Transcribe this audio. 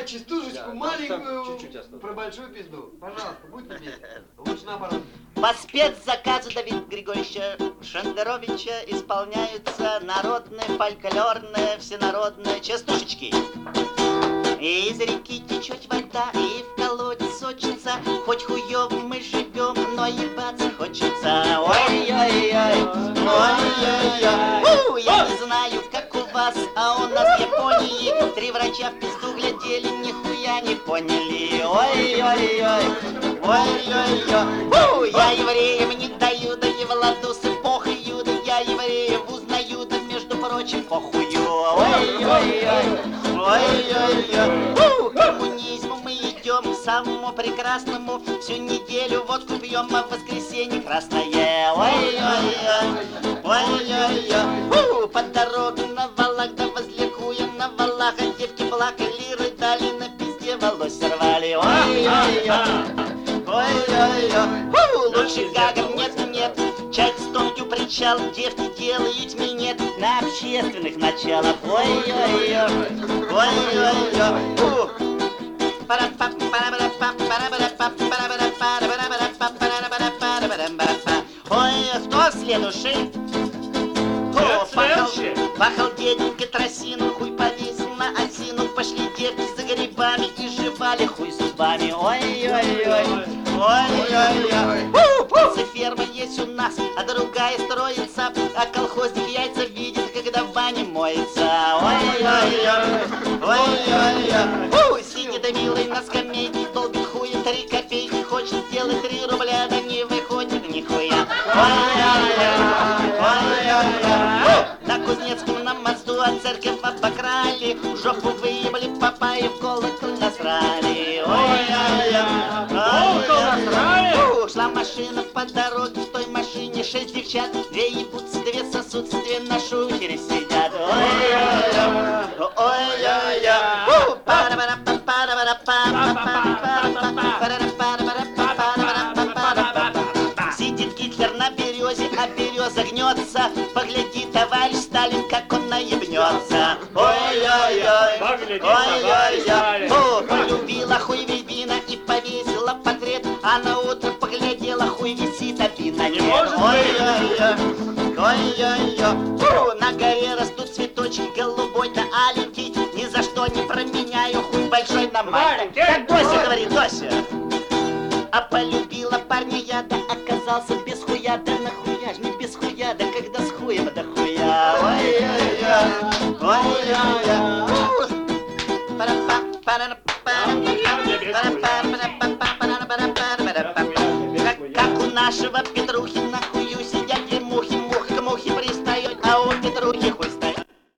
частушечку маленькую чуть-чуть осталось. про большую пизду. Пожалуйста, будьте любезны. Лучше наоборот. По спецзаказу Давида Григорьевича Шендеровича исполняются народные, фольклорные, всенародные частушечки. Из реки течет вода, и в колодец сочится. Хоть хуёво мы живем, но ебаться хочется. Ой-ой-ой, ой-ой-ой. Я не знаю, как у вас, а у нас в Японии 3 врача в пизду глядели, нихуя не поняли. Ой-ой-ой, ой-ой-ой. Я евреям не даю, да не владусы похую, да я евреев узнаю, да между прочим похую. Ой-ой-ой, ой-ой-ой. К коммунизму мы идем, к самому прекрасному. Всю неделю водку пьем, а в воскресенье красное. Ой-ой-ой, ой-ой-ой. По дороге на валах, да возликуя на валах, а девки плакали, рыдали, на пизде волос рвали. Ой-ой-ой, ой-ой-ой. Лучше гагов нет, чай с тонким причал, девки делают минет на общественных началах. Ой-ой-ой, ой-ой-ой. Ой, кто следующий? Пахал деденька тросину, хуй повесил на осину. Пошли девки за грибами и жевали хуй зубами. Ой-ой-ой, ой-ой-ой. Птицеферма есть у нас, а другая строится, а колхозник яйца видит, когда в бане моется. Ой-ой-ой, ой-ой-ой. Сидит милый на скамейке, долбит хуем 3 копейки, хочет сделать 3 рубля, да не выходит нихуя. Ой-ой-ой, ой-ой-ой. На Кузнецком на мосту от церковь обокрали, в жопу выебли папа и в колокол насрали. Ой-ой-ой, ой-ой-ой. Шла машина по дороге, в той машине 6 девчат, 2 ебутся, 2 сосутся, 2 на шухере сидят. Ой-ой-ой, ой-ой-ой. Сидит Гитлер на березе, а береза гнется. Погляди, товарищ Сталин, как он наебнется. Ой-ой-ой, ой-ой-ой. Полюбила хуй Вильбина и повесила портрет, а на утро поглядела, хуй висит, а пина нет. Ой-ой-ой, ой-ой-ой. На горе растут цветочки, голубой да аленький. Ни за что не променяю хуй большой на маленький. Как Дося говорит, Дося. А полюбила парня я, да оказался без хуя. Да нахуя ж не без хуя, да когда с хуем да хуя. Ой-ой-ой, ой-ой-ой. Как у нашего Петрухина